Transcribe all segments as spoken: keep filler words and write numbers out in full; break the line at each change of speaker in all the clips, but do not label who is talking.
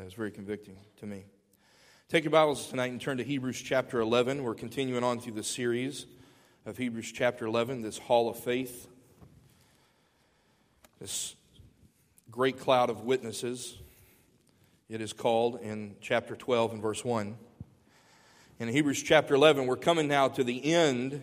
was very convicting to me. Take your Bibles tonight and turn to Hebrews chapter eleven. We're continuing on through the series of Hebrews chapter eleven, this hall of faith, this great cloud of witnesses, it is called in chapter twelve and verse one. In Hebrews chapter eleven, we're coming now to the end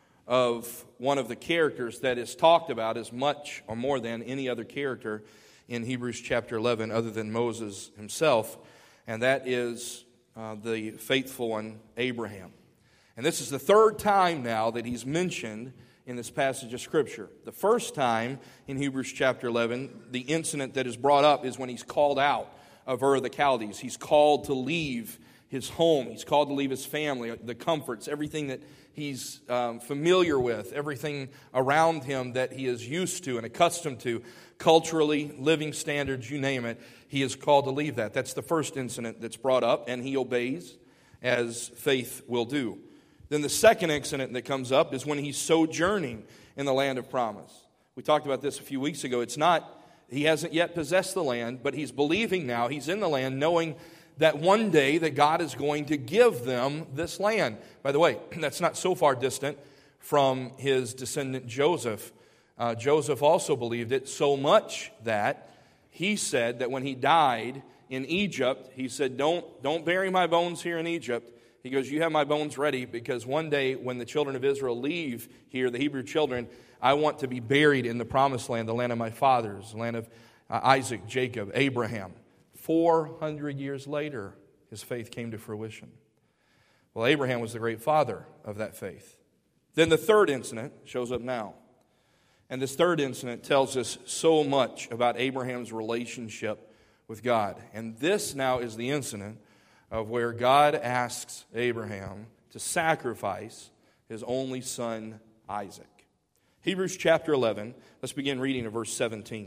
of one of the characters that is talked about as much or more than any other character in Hebrews chapter eleven other than Moses himself, and that is uh, the faithful one, Abraham. And this is the third time now that he's mentioned in this passage of Scripture. The first time in Hebrews chapter eleven, the incident that is brought up is when he's called out of Ur of the Chaldees. He's called to leave his home. He's called to leave his family, the comforts, everything that he's um, familiar with, everything around him that he is used to and accustomed to, culturally, living standards, you name it. He is called to leave that. That's the first incident that's brought up, and he obeys as faith will do. Then the second incident that comes up is when he's sojourning in the land of promise. We talked about this a few weeks ago. It's not, he hasn't yet possessed the land, but he's believing now, he's in the land, knowing that one day that God is going to give them this land. By the way, that's not so far distant from his descendant Joseph. Uh, Joseph also believed it so much that he said that when he died in Egypt, he said, don't, don't bury my bones here in Egypt. He goes, you have my bones ready because one day when the children of Israel leave here, the Hebrew children, I want to be buried in the promised land, the land of my fathers, the land of uh, Isaac, Jacob, Abraham. four hundred years later, his faith came to fruition. Well, Abraham was the great father of that faith. Then the third incident shows up now. And this third incident tells us so much about Abraham's relationship with God. And this now is the incident of where God asks Abraham to sacrifice his only son, Isaac. Hebrews chapter eleven, let's begin reading at verse seventeen.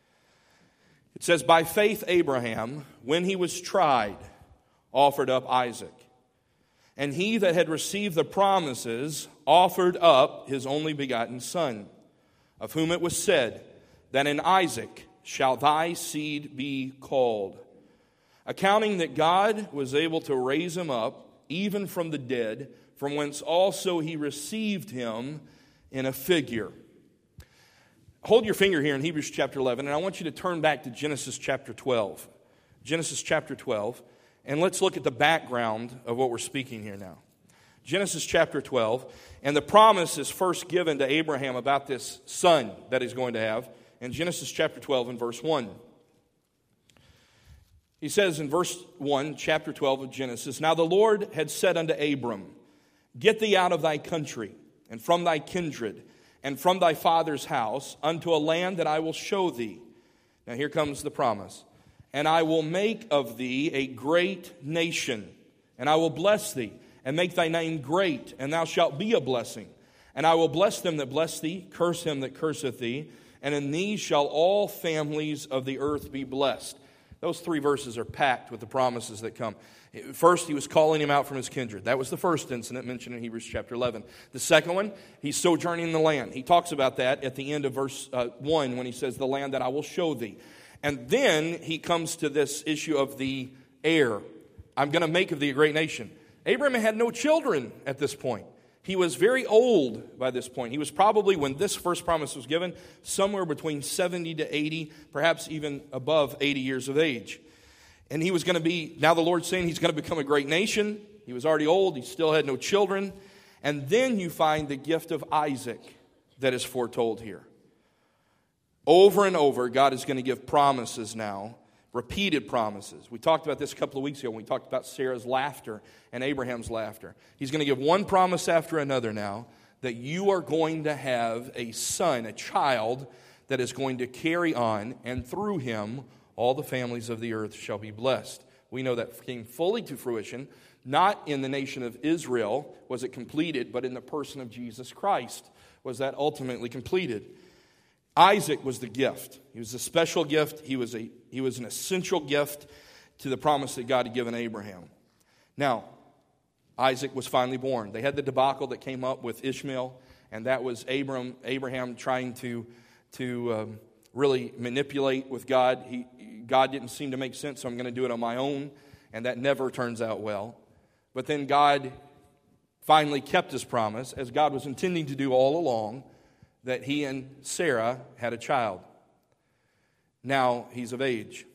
It says, by faith Abraham, when he was tried, offered up Isaac. And he that had received the promises offered up his only begotten son, of whom it was said, that in Isaac shall thy seed be called. Accounting that God was able to raise him up, even from the dead, from whence also he received him in a figure. Hold your finger here in Hebrews chapter eleven, and I want you to turn back to Genesis chapter twelve. Genesis chapter twelve, and let's look at the background of what we're speaking here now. Genesis chapter twelve, and the promise is first given to Abraham about this son that he's going to have in Genesis chapter twelve and verse one. He says in verse one, chapter twelve of Genesis, now the Lord had said unto Abram, get thee out of thy country, and from thy kindred, and from thy father's house, unto a land that I will show thee. Now here comes the promise. And I will make of thee a great nation, and I will bless thee, and make thy name great, and thou shalt be a blessing. And I will bless them that bless thee, curse him that curseth thee, and in thee shall all families of the earth be blessed. Those three verses are packed with the promises that come. First, he was calling him out from his kindred. That was the first incident mentioned in Hebrews chapter eleven. The second one, he's sojourning in the land. He talks about that at the end of verse uh, one when he says, the land that I will show thee. And then he comes to this issue of the heir. I'm going to make of thee a great nation. Abraham had no children at this point. He was very old by this point. He was probably, when this first promise was given, somewhere between seventy to eighty, perhaps even above eighty years of age. And he was going to be, now the Lord's saying he's going to become a great nation. He was already old. He still had no children. And then you find the gift of Isaac that is foretold here. Over and over, God is going to give promises now, repeated promises. We talked about this a couple of weeks ago when we talked about Sarah's laughter and Abraham's laughter. He's going to give one promise after another now that you are going to have a son, a child that is going to carry on, and through him all the families of the earth shall be blessed. We know that came fully to fruition, not in the nation of Israel was it completed, but in the person of Jesus Christ was that ultimately completed. Isaac was the gift. He was a special gift. He was a he was an essential gift to the promise that God had given Abraham. Now, Isaac was finally born. They had the debacle that came up with Ishmael, and that was Abram, Abraham trying to, to um, really manipulate with God. He, God didn't seem to make sense, so I'm going to do it on my own, and that never turns out well. But then God finally kept his promise, as God was intending to do all along, that he and Sarah had a child. Now he's of age.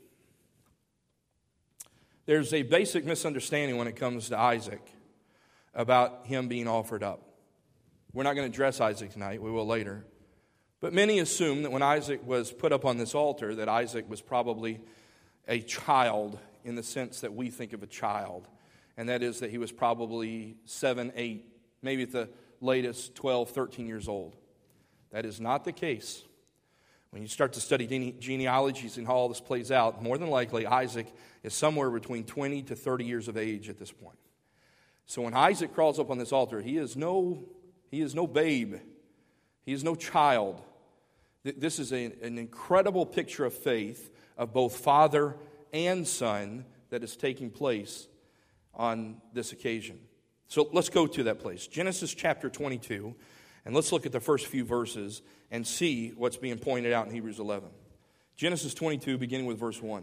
There's a basic misunderstanding when it comes to Isaac about him being offered up. We're not going to address Isaac tonight, we will later. But many assume that when Isaac was put up on this altar, that Isaac was probably a child in the sense that we think of a child. And that is that he was probably seven, eight, maybe at the latest twelve, thirteen years old. That is not the case. When you start to study gene- genealogies and how all this plays out, more than likely Isaac is somewhere between twenty to thirty years of age at this point. So when Isaac crawls up on this altar, he is no, he is no babe. He is no child. This is a, an incredible picture of faith of both father and son that is taking place on this occasion. So let's go to that place. Genesis chapter twenty-two, and let's look at the first few verses and see what's being pointed out in Hebrews eleven. Genesis twenty-two, beginning with verse one.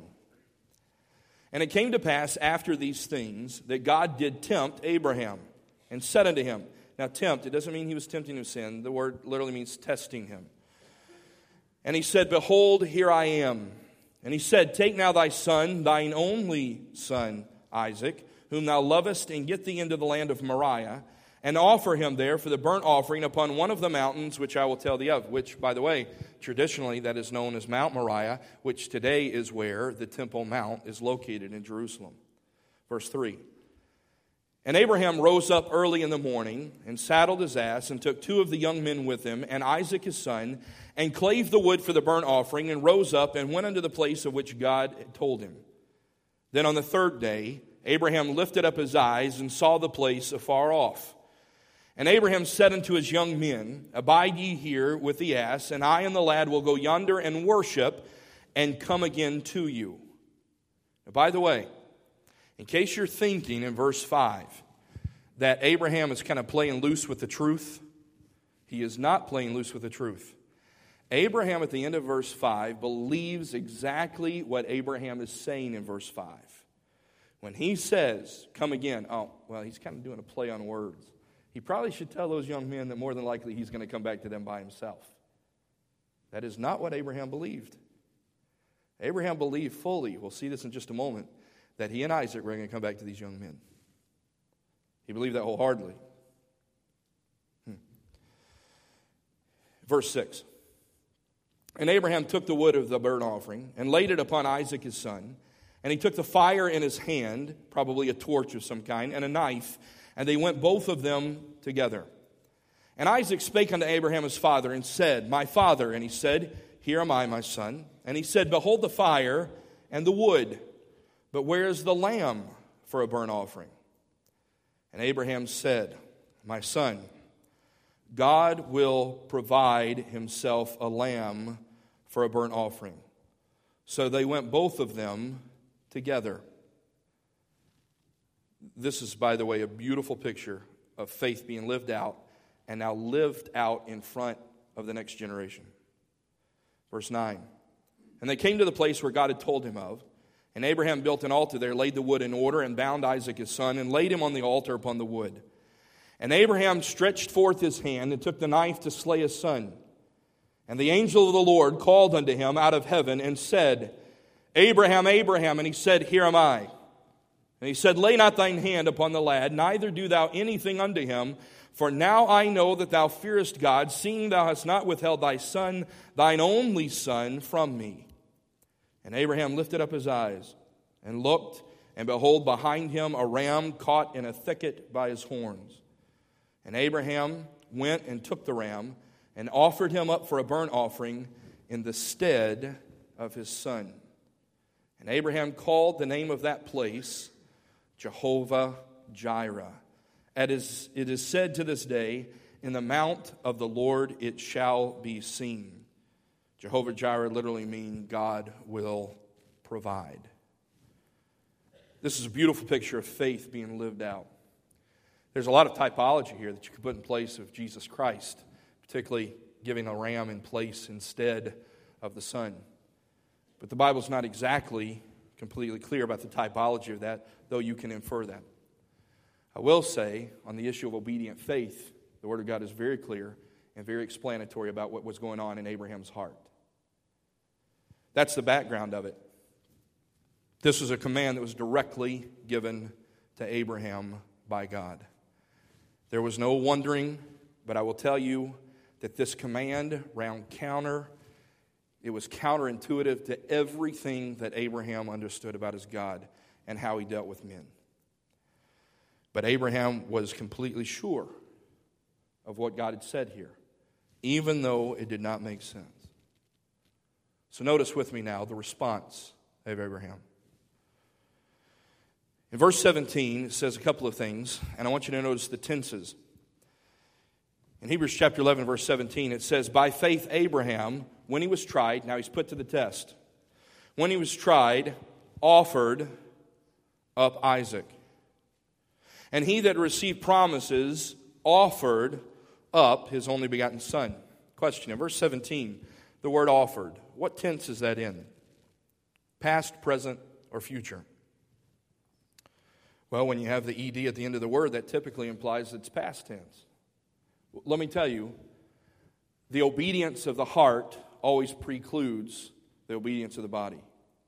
And it came to pass after these things that God did tempt Abraham and said unto him. Now tempt, it doesn't mean he was tempting him to sin. The word literally means testing him. And he said, Behold, here I am. And he said, Take now thy son, thine only son, Isaac, whom thou lovest, and get thee into the land of Moriah, and offer him there for the burnt offering upon one of the mountains which I will tell thee of. Which, by the way, traditionally that is known as Mount Moriah, which today is where the Temple Mount is located in Jerusalem. Verse three. And Abraham rose up early in the morning, and saddled his ass, and took two of the young men with him, and Isaac his son, and clave the wood for the burnt offering, and rose up, and went unto the place of which God had told him. Then on the third day, Abraham lifted up his eyes, and saw the place afar off. And Abraham said unto his young men, Abide ye here with the ass, and I and the lad will go yonder and worship, and come again to you. Now, by the way, in case you're thinking in verse five that Abraham is kind of playing loose with the truth, he is not playing loose with the truth. Abraham at the end of verse five believes exactly what Abraham is saying in verse five. When he says, come again, oh, well, he's kind of doing a play on words. He probably should tell those young men that more than likely he's going to come back to them by himself. That is not what Abraham believed. Abraham believed fully, we'll see this in just a moment, that he and Isaac were going to come back to these young men. He believed that wholeheartedly. Hmm. Verse six. And Abraham took the wood of the burnt offering and laid it upon Isaac his son. And he took the fire in his hand, probably a torch of some kind, and a knife, and they went both of them together. And Isaac spake unto Abraham his father, and said, My father. And he said, Here am I, my son. And he said, Behold the fire and the wood, but where is the lamb for a burnt offering? And Abraham said, My son, God will provide himself a lamb for a burnt offering. So they went both of them together. This is, by the way, a beautiful picture of faith being lived out, and now lived out in front of the next generation. Verse nine. And they came to the place where God had told him of, and Abraham built an altar there, laid the wood in order, and bound Isaac his son, and laid him on the altar upon the wood. And Abraham stretched forth his hand, and took the knife to slay his son. And the angel of the Lord called unto him out of heaven, and said, Abraham, Abraham. And he said, Here am I. And he said, Lay not thine hand upon the lad, neither do thou anything unto him. For now I know that thou fearest God, seeing thou hast not withheld thy son, thine only son, from me. And Abraham lifted up his eyes, and looked, and behold, behind him a ram caught in a thicket by his horns. And Abraham went and took the ram, and offered him up for a burnt offering in the stead of his son. And Abraham called the name of that place Jehovah Jireh. It is, it is said to this day, In the mount of the Lord it shall be seen. Jehovah Jireh literally means God will provide. This is a beautiful picture of faith being lived out. There's a lot of typology here that you could put in place of Jesus Christ, particularly giving a ram in place instead of the Son. But the Bible's not exactly completely clear about the typology of that, though you can infer that. I will say, on the issue of obedient faith, the Word of God is very clear and very explanatory about what was going on in Abraham's heart. That's the background of it. This was a command that was directly given to Abraham by God. There was no wondering, but I will tell you that this command ran counter. It was counterintuitive to everything that Abraham understood about his God and how he dealt with men. But Abraham was completely sure of what God had said here, even though it did not make sense. So notice with me now the response of Abraham. In verse seventeen, it says a couple of things, and I want you to notice the tenses. In Hebrews chapter eleven, verse seventeen, it says, by faith Abraham, when he was tried, now he's put to the test, when he was tried, offered up Isaac. And he that received promises offered up his only begotten son. Question, in verse seventeen, the word offered, what tense is that in? Past, present, or future? Well, when you have the ed at the end of the word, that typically implies it's past tense. Let me tell you, the obedience of the heart always precludes the obedience of the body.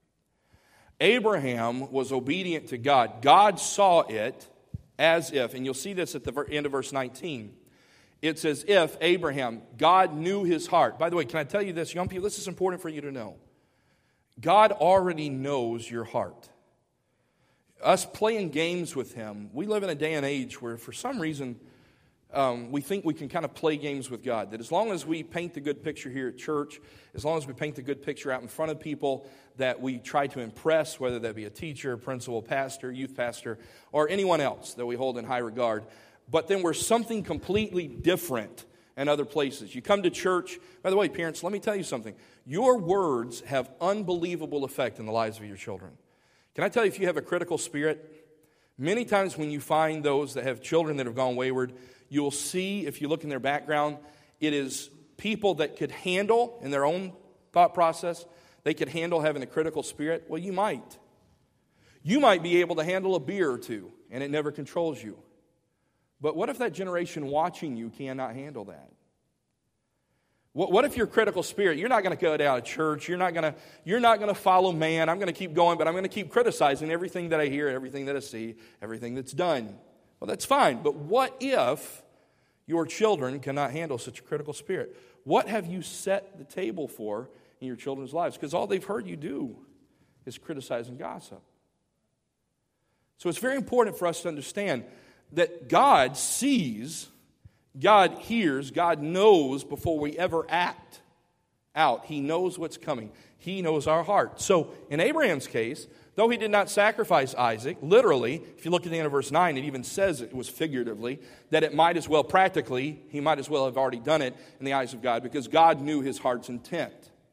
Abraham was obedient to God. God saw it as if, and you'll see this at the end of verse nineteen, it's as if Abraham, God knew his heart. By the way, can I tell you this, young people, this is important for you to know. God already knows your heart. Us playing games with him, we live in a day and age where for some reason um, we think we can kind of play games with God. That as long as we paint the good picture here at church, as long as we paint the good picture out in front of people that we try to impress, whether that be a teacher, principal, pastor, youth pastor, or anyone else that we hold in high regard, but then we're something completely different in other places. You come to church, by the way, parents, let me tell you something. Your words have unbelievable effect in the lives of your children. Can I tell you, if you have a critical spirit, many times when you find those that have children that have gone wayward, you'll see, if you look in their background, it is people that could handle, in their own thought process, they could handle having a critical spirit. Well, you might. You might be able to handle a beer or two, and it never controls you. But what if that generation watching you cannot handle that? What if your critical spirit, you're not going to go down to church, you're not going to you're not going to follow man, I'm going to keep going, but I'm going to keep criticizing everything that I hear, everything that I see, everything that's done. Well, that's fine, but what if your children cannot handle such a critical spirit? What have you set the table for in your children's lives? Because all they've heard you do is criticize and gossip. So it's very important for us to understand that God sees, God hears, God knows before we ever act out. He knows what's coming. He knows our heart. So in Abraham's case, though he did not sacrifice Isaac, literally, if you look at the end of verse nine, it even says it was figuratively, that it might as well practically, he might as well have already done it in the eyes of God because God knew his heart's intent.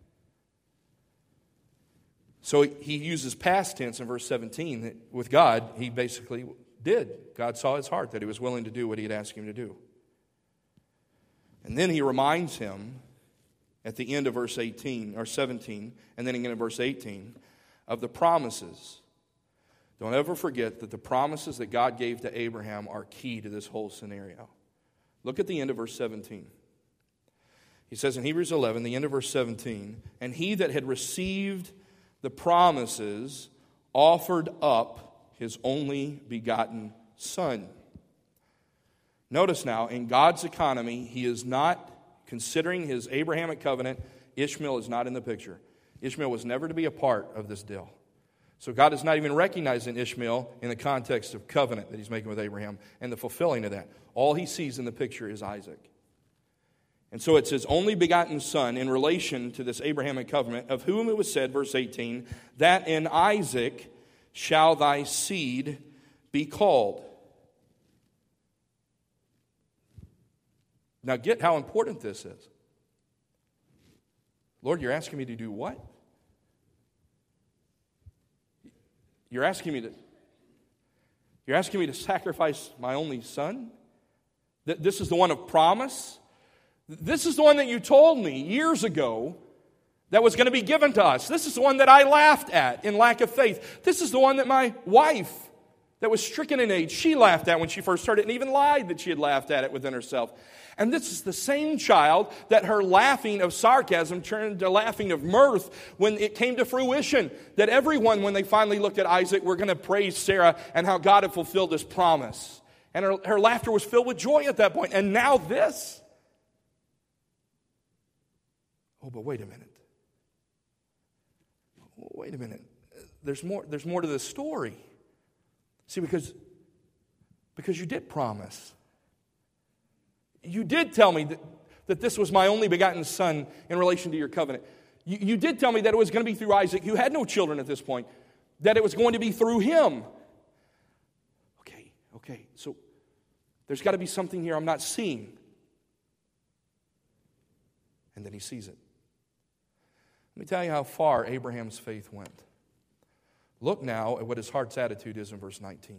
So he uses past tense in verse seventeen. That with God, he basically did. God saw his heart, that he was willing to do what he had asked him to do. And then he reminds him at the end of verse eighteen or seventeen, and then again in verse eighteen, of the promises. Don't ever forget that the promises that God gave to Abraham are key to this whole scenario. Look at the end of verse seventeen. He says in Hebrews eleven, the end of verse seventeen, and he that had received the promises offered up his only begotten son. Notice now, in God's economy, he is not considering his Abrahamic covenant. Ishmael is not in the picture. Ishmael was never to be a part of this deal. So God is not even recognizing Ishmael in the context of covenant that he's making with Abraham and the fulfilling of that. All he sees in the picture is Isaac. And so it's his only begotten son in relation to this Abrahamic covenant, of whom it was said, verse eighteen, that in Isaac shall thy seed be called. Now get how important this is. Lord, you're asking me to do what? You're asking me to You're asking me to sacrifice my only son? This is the one of promise? This is the one that you told me years ago that was going to be given to us. This is the one that I laughed at in lack of faith. This is the one that my wife, that was stricken in age, she laughed at when she first heard it and even lied that she had laughed at it within herself. And this is the same child that her laughing of sarcasm turned to laughing of mirth when it came to fruition. That everyone, when they finally looked at Isaac, were going to praise Sarah and how God had fulfilled His promise. And her, her laughter was filled with joy at that point. And now this. Oh, but wait a minute. Wait a minute. There's more, there's more to this story. See, because, because you did promise. You did tell me that, that this was my only begotten son in relation to your covenant. You, you did tell me that it was going to be through Isaac, who had no children at this point, that it was going to be through him. Okay, okay, so there's got to be something here I'm not seeing. And then he sees it. Let me tell you how far Abraham's faith went. Look now at what his heart's attitude is in verse nineteen.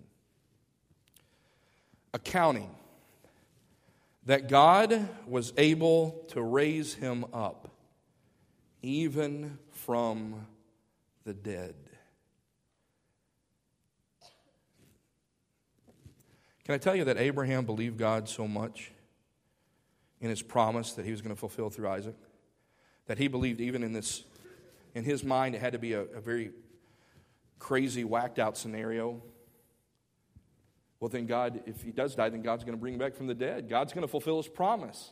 Accounting that God was able to raise him up, even from the dead. Can I tell you that Abraham believed God so much in his promise that he was going to fulfill through Isaac, that he believed even in this, in his mind, it had to be a, a very crazy, whacked out scenario. Well, then God, if he does die, then God's going to bring him back from the dead. God's going to fulfill His promise.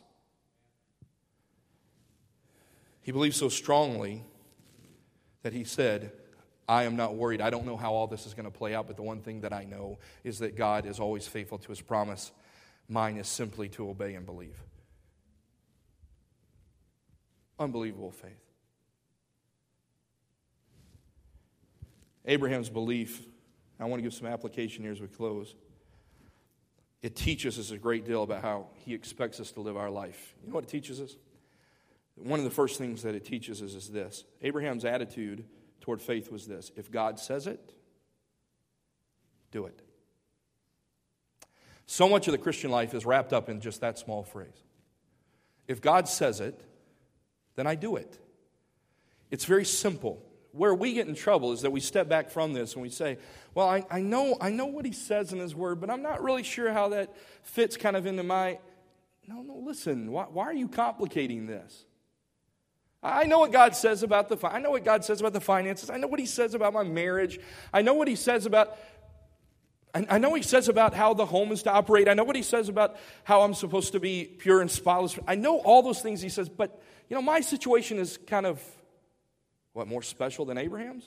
He believed so strongly that he said, I am not worried. I don't know how all this is going to play out, but the one thing that I know is that God is always faithful to His promise. Mine is simply to obey and believe. Unbelievable faith. Abraham's belief, I want to give some application here as we close. It teaches us a great deal about how He expects us to live our life. You know what it teaches us? One of the first things that it teaches us is this. Abraham's attitude toward faith was this. If God says it, do it. So much of the Christian life is wrapped up in just that small phrase. If God says it, then I do it. It's very simple. Where we get in trouble is that we step back from this and we say, well, I, I know I know what He says in His Word, but I'm not really sure how that fits kind of into my... No, no, listen, why, why are you complicating this? I know what God says about the I know what God says about the finances. I know what He says about my marriage. I know what He says about... I, I know what He says about how the home is to operate. I know what He says about how I'm supposed to be pure and spotless. I know all those things He says, but, you know, my situation is kind of... What, more special than Abraham's?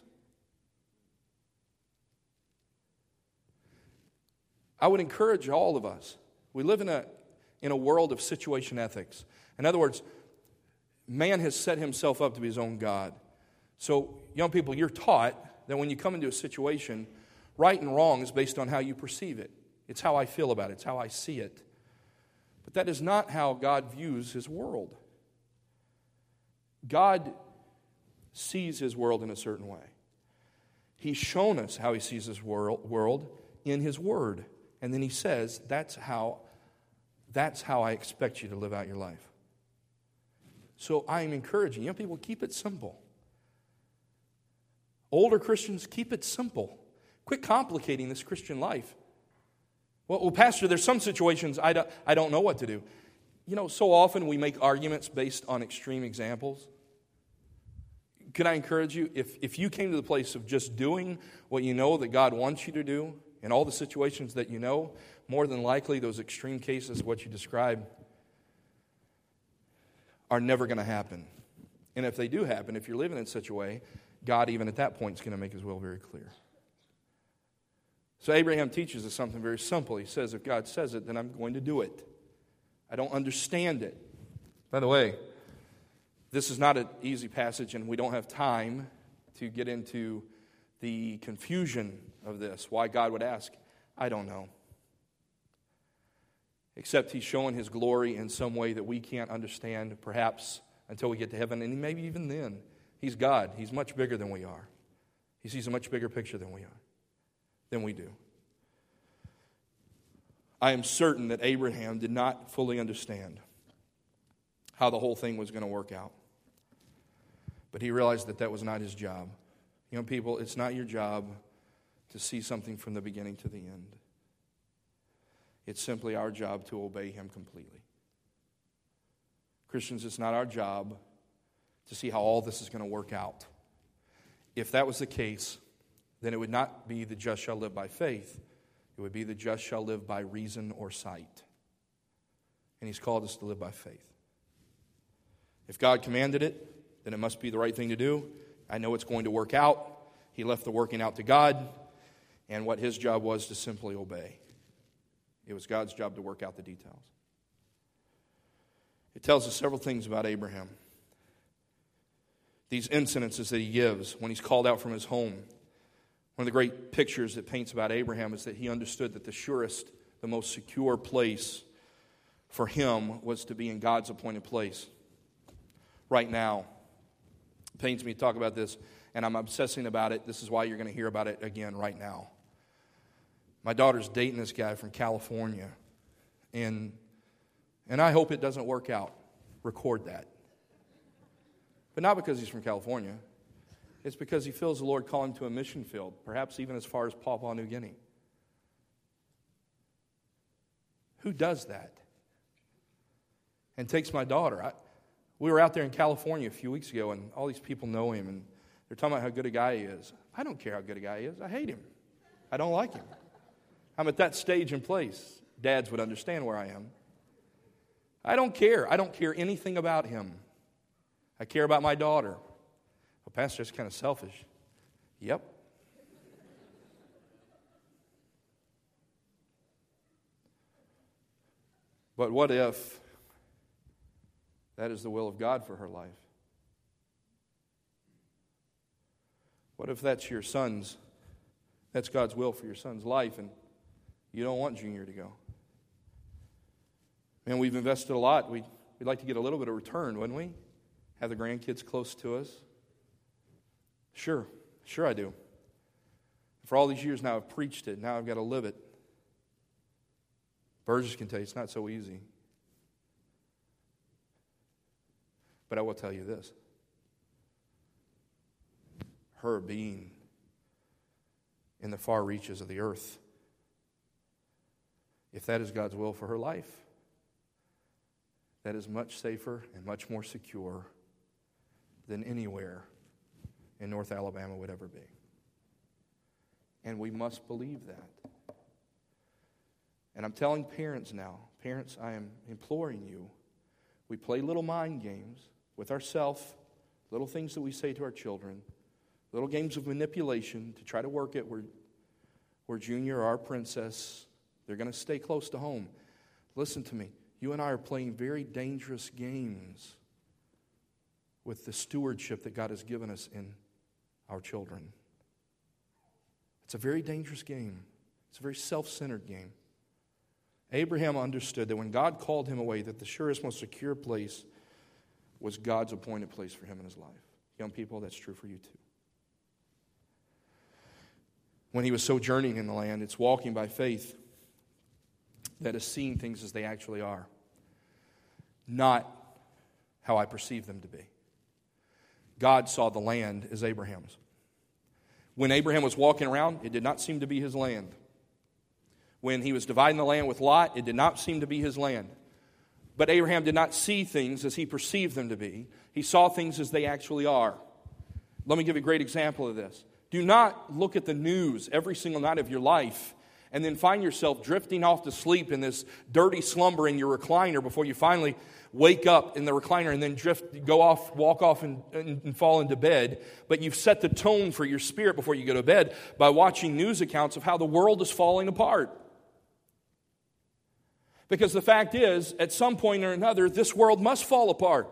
I would encourage all of us. We live in a, in a world of situation ethics. In other words, man has set himself up to be his own God. So, young people, you're taught that when you come into a situation, right and wrong is based on how you perceive it. It's how I feel about it. It's how I see it. But that is not how God views His world. God sees His world in a certain way. He's shown us how He sees His world, world in His Word. And then He says, that's how, that's how I expect you to live out your life. So I am encouraging young people, keep it simple. Older Christians, keep it simple. Quit complicating this Christian life. Well, well Pastor, there's some situations I don't, I don't know what to do. You know, so often we make arguments based on extreme examples. Can I encourage you, if, if you came to the place of just doing what you know that God wants you to do in all the situations that you know, more than likely those extreme cases, what you described, are never going to happen. And if they do happen, if you're living in such a way, God even at that point is going to make His will very clear. So Abraham teaches us something very simple. He says, if God says it, then I'm going to do it. I don't understand it. By the way, this is not an easy passage, and we don't have time to get into the confusion of this. Why God would ask, I don't know. Except He's showing His glory in some way that we can't understand, perhaps until we get to heaven, and maybe even then. He's God. He's much bigger than we are. He sees a much bigger picture than we are, than we do. I am certain that Abraham did not fully understand how the whole thing was going to work out. But he realized that that was not his job. Young people, it's not your job to see something from the beginning to the end. It's simply our job to obey him completely. Christians, it's not our job to see how all this is going to work out. If that was the case, then it would not be the just shall live by faith. It would be the just shall live by reason or sight. And he's called us to live by faith. If God commanded it, then it must be the right thing to do. I know it's going to work out. He left the working out to God, and what his job was to simply obey. It was God's job to work out the details. It tells us several things about Abraham. These incidences that he gives when he's called out from his home. One of the great pictures it paints about Abraham is that he understood that the surest, the most secure place for him was to be in God's appointed place. Right now, it pains me to talk about this, and I'm obsessing about it. This is why you're going to hear about it again right now. My daughter's dating this guy from California, and and I hope it doesn't work out. Record that. But not because he's from California. It's because he feels the Lord call him to a mission field, perhaps even as far as Papua New Guinea. Who does that? And takes my daughter. I, we were out there in California a few weeks ago, and all these people know him, and they're talking about how good a guy he is. I don't care how good a guy he is. I hate him. I don't like him. I'm at that stage and place. Dads would understand where I am. I don't care. I don't care anything about him. I care about my daughter. Well, Pastor, that's kind of selfish. Yep. But what if that is the will of God for her life? What if that's your son's, that's God's will for your son's life, and you don't want Junior to go? Man, we've invested a lot. We'd, we'd like to get a little bit of return, wouldn't we? Have the grandkids close to us. Sure, sure I do. For all these years now, I've preached it. Now I've got to live it. Burgess can tell you it's not so easy. But I will tell you this. Her being in the far reaches of the earth, if that is God's will for her life, that is much safer and much more secure than anywhere in North Alabama would ever be. And we must believe that. And I'm telling parents now, parents, I am imploring you, we play little mind games with ourselves, little things that we say to our children, little games of manipulation to try to work it where, where Junior or our princess, they're going to stay close to home. Listen to me. You and I are playing very dangerous games with the stewardship that God has given us in our children. It's a very dangerous game. It's a very self-centered game. Abraham understood that when God called him away, that the surest, most secure place was God's appointed place for him in his life. Young people, that's true for you too. When he was sojourning in the land, it's walking by faith that is seeing things as they actually are, not how I perceive them to be. God saw the land as Abraham's. When Abraham was walking around, it did not seem to be his land. When he was dividing the land with Lot, it did not seem to be his land. But Abraham did not see things as he perceived them to be. He saw things as they actually are. Let me give you a great example of this. Do not look at the news every single night of your life and then find yourself drifting off to sleep in this dirty slumber in your recliner before you finally wake up in the recliner and then drift, go off, walk off and, and, and fall into bed. But you've set the tone for your spirit before you go to bed by watching news accounts of how the world is falling apart. Because the fact is, at some point or another, this world must fall apart.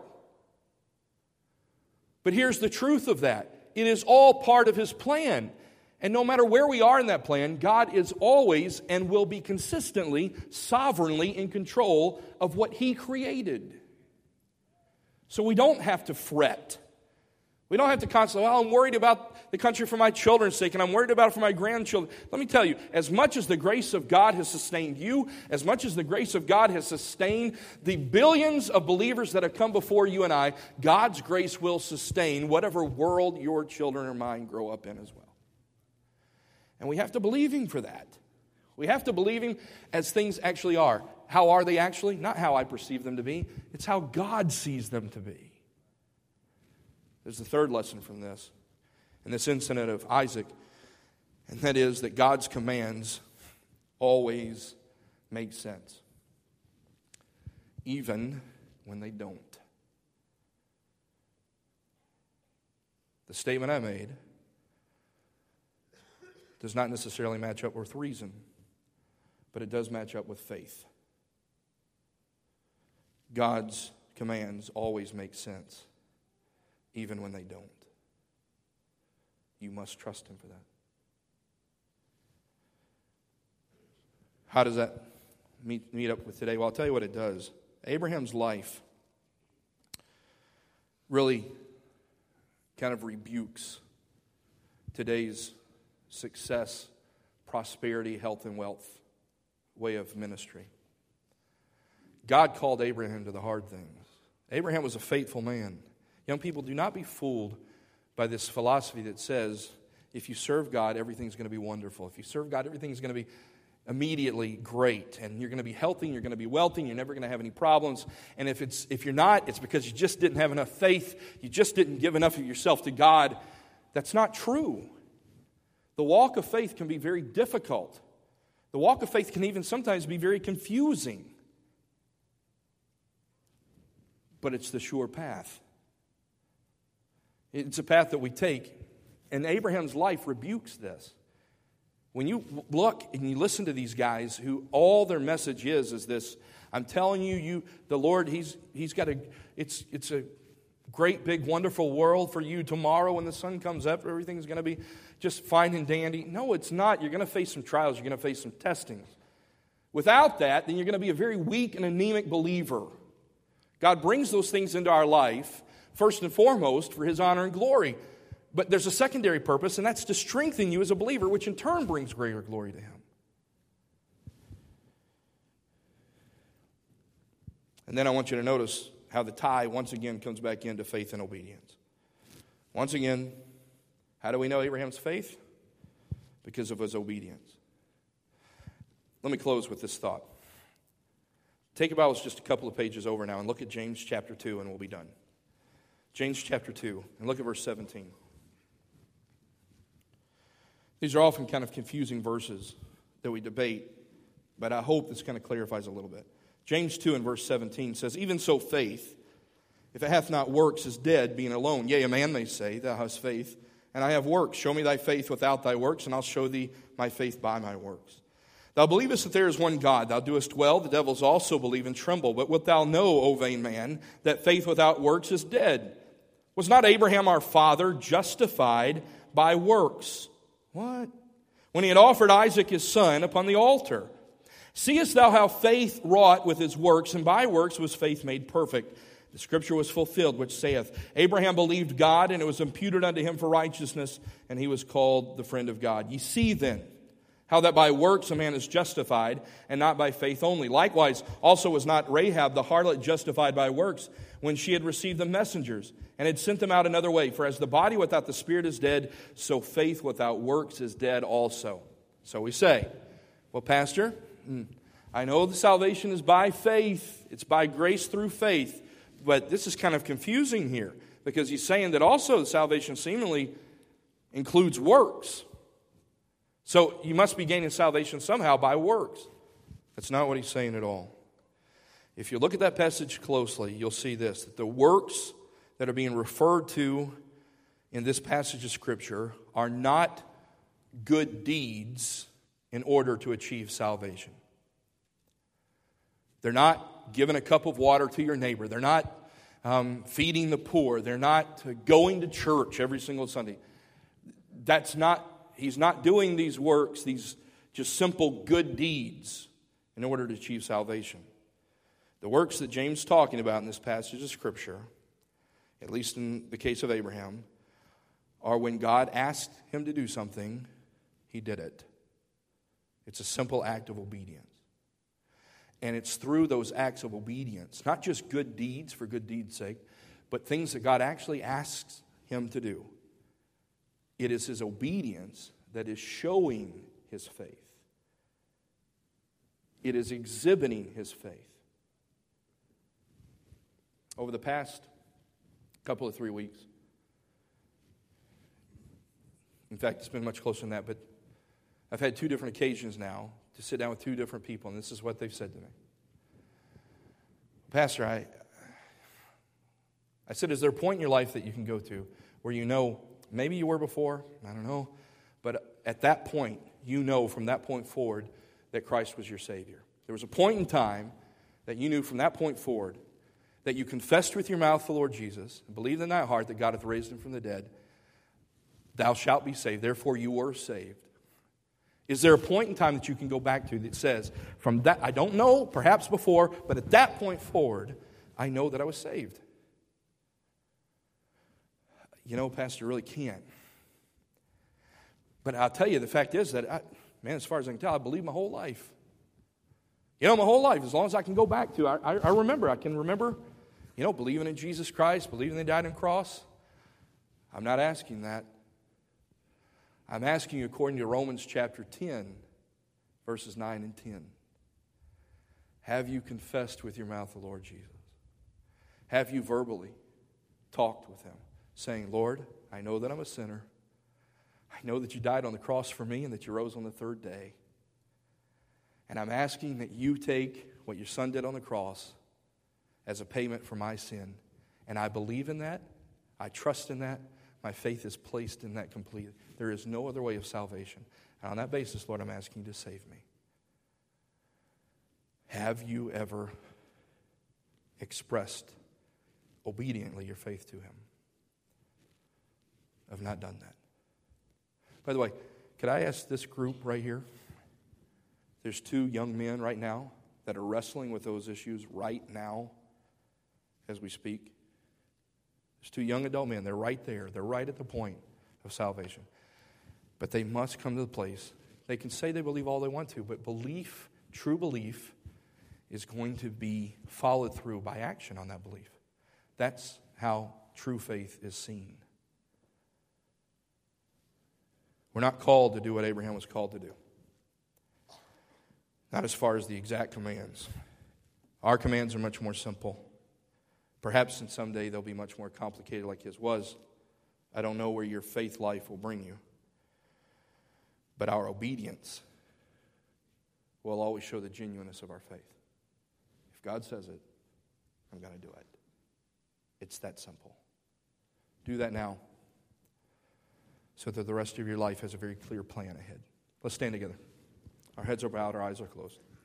But here's the truth of that. It is all part of His plan. And no matter where we are in that plan, God is always and will be consistently, sovereignly in control of what He created. So we don't have to fret. We don't have to constantly, well, I'm worried about the country for my children's sake, and I'm worried about it for my grandchildren. Let me tell you, as much as the grace of God has sustained you, as much as the grace of God has sustained the billions of believers that have come before you and I, God's grace will sustain whatever world your children or mine grow up in as well. And we have to believe Him for that. We have to believe Him as things actually are. How are they actually? Not how I perceive them to be. It's how God sees them to be. There's the third lesson from this, in this incident of Isaac, and that is that God's commands always make sense, even when they don't. The statement I made does not necessarily match up with reason, but it does match up with faith. God's commands always make sense, even when they don't. You must trust Him for that. How does that meet, meet up with today? Well, I'll tell you what it does. Abraham's life really kind of rebukes today's success, prosperity, health, and wealth way of ministry. God called Abraham to the hard things. Abraham was a faithful man. Young people, do not be fooled by this philosophy that says if you serve God, everything's going to be wonderful. If you serve God, everything's going to be immediately great, and you're going to be healthy, and you're going to be wealthy, and you're never going to have any problems. And if it's if you're not, it's because you just didn't have enough faith. You just didn't give enough of yourself to God. That's not true. The walk of faith can be very difficult. The walk of faith can even sometimes be very confusing. But it's the sure path. It's a path that we take, and Abraham's life rebukes this. When you look and you listen to these guys who all their message is is this, I'm telling you, you the Lord, He's He's got a it's it's a great big wonderful world for you tomorrow when the sun comes up, everything's going to be just fine and dandy. No, it's not. You're going to face some trials, you're going to face some testings. Without that, then you're going to be a very weak and anemic believer. God brings those things into our life first and foremost for His honor and glory. But there's a secondary purpose, and that's to strengthen you as a believer, which in turn brings greater glory to Him. And then I want you to notice how the tie once again comes back into faith and obedience. Once again, how do we know Abraham's faith? Because of his obedience. Let me close with this thought. Take your Bibles just a couple of pages over now and look at James chapter two, and we'll be done. James chapter two, and look at verse seventeen. These are often kind of confusing verses that we debate, but I hope this kind of clarifies a little bit. James two and verse seventeen says, even so faith, if it hath not works, is dead, being alone. Yea, a man may say, thou hast faith, and I have works. Show me thy faith without thy works, and I'll show thee my faith by my works. Thou believest that there is one God. Thou doest well. The devils also believe and tremble. But wilt thou know, O vain man, that faith without works is dead? Was not Abraham our father justified by works? What? When he had offered Isaac his son upon the altar. Seest thou how faith wrought with his works, and by works was faith made perfect? The scripture was fulfilled, which saith, Abraham believed God, and it was imputed unto him for righteousness, and he was called the friend of God. Ye see then, how that by works a man is justified, and not by faith only. Likewise, also was not Rahab the harlot justified by works, when she had received the messengers, and had sent them out another way? For as the body without the spirit is dead, so faith without works is dead also. So we say, well, Pastor, I know the salvation is by faith. It's by grace through faith. But this is kind of confusing here, because he's saying that also the salvation seemingly includes works. So you must be gaining salvation somehow by works. That's not what he's saying at all. If you look at that passage closely, you'll see this, that the works that are being referred to in this passage of Scripture are not good deeds in order to achieve salvation. They're not giving a cup of water to your neighbor. They're not um, feeding the poor. They're not going to church every single Sunday. That's not, he's not doing these works, these just simple good deeds in order to achieve salvation. The works that James is talking about in this passage of Scripture, at least in the case of Abraham, or when God asked him to do something, he did it. It's a simple act of obedience. And it's through those acts of obedience, not just good deeds for good deeds' sake, but things that God actually asks him to do. It is his obedience that is showing his faith. It is exhibiting his faith. Over the past couple of three weeks, in fact, it's been much closer than that, but I've had two different occasions now to sit down with two different people, and this is what they've said to me. Pastor, I, I said, is there a point in your life that you can go to where you know, maybe you were before, I don't know, but at that point, you know from that point forward that Christ was your Savior. There was a point in time that you knew from that point forward that you confessed with your mouth the Lord Jesus, and believed in thy heart that God hath raised him from the dead. Thou shalt be saved. Therefore you were saved. Is there a point in time that you can go back to that says, from that, I don't know, perhaps before, but at that point forward, I know that I was saved? You know, Pastor, I really can't. But I'll tell you, the fact is that, I, man, as far as I can tell, I believe my whole life. You know, my whole life, as long as I can go back to, I, I, I remember, I can remember, you know, believing in Jesus Christ, believing they died on the cross. I'm not asking that. I'm asking you according to Romans chapter ten, verses nine and ten. Have you confessed with your mouth the Lord Jesus? Have you verbally talked with him, saying, Lord, I know that I'm a sinner. I know that you died on the cross for me and that you rose on the third day. And I'm asking that you take what your son did on the cross as a payment for my sin. And I believe in that. I trust in that. My faith is placed in that completely. There is no other way of salvation. And on that basis, Lord, I'm asking you to save me. Have you ever expressed obediently your faith to him? I've not done that. By the way, could I ask this group right here? There's two young men right now that are wrestling with those issues right now as we speak. There's two young adult men. They're right there. They're right at the point of salvation. But they must come to the place. They can say they believe all they want to, but belief, true belief, is going to be followed through by action on that belief. That's how true faith is seen. We're not called to do what Abraham was called to do. Not as far as the exact commands. Our commands are much more simple. Perhaps in someday they'll be much more complicated like his was. I don't know where your faith life will bring you. But our obedience will always show the genuineness of our faith. If God says it, I'm going to do it. It's that simple. Do that now so that the rest of your life has a very clear plan ahead. Let's stand together. Our heads are bowed, our eyes are closed.